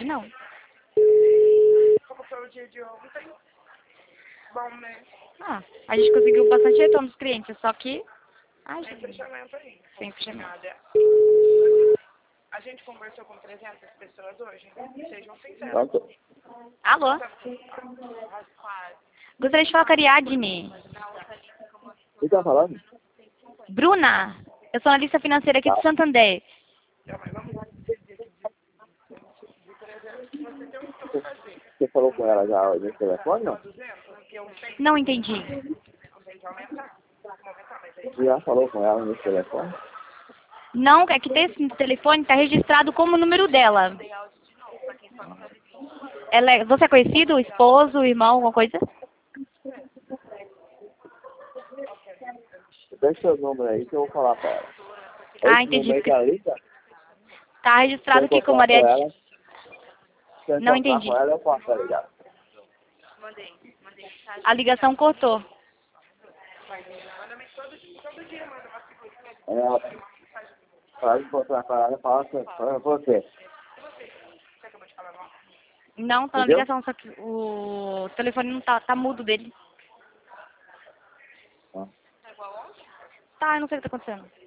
hoje não. Como foi o dia de ontem? Bom, né? Ah, a gente conseguiu bastante retorno dos clientes, só que... Ai, Sem gente, fechamento aí. sem fechamento. Nada. A gente conversou com 300 pessoas hoje. Sejam sinceros. Pronto. Alô? Quase. Gostaria de falar com a Ariadne. Quem tá falando? Bruna, eu sou analista financeira aqui do Santander. Então, mas vamos dizer que de 300 que você tentou fazer. Você falou com ela já no telefone, não? 200, que eu sei Não entendi. que tem que aumentar. Mas aí Você já falou com ela no telefone? Não, é que esse telefone está registrado como o número dela. Você é conhecido? Esposo, irmão, alguma coisa? Deixa seu número aí que eu vou falar pra ela. Ah, Esse entendi. número aí que ela liga, Está registrado se eu aqui como encontrar com Ariadne. ela, se eu Não encontrar entendi. com ela, eu posso tá ligado. A ligação cortou. todo dia manda uma figurinha. Ela para encontrar com ela, fala com você. Você acabou de falar mal? Não, tá na Entendeu? ligação, só que o telefone não tá mudo dele. Ah. Tá, eu não sei o que tá acontecendo.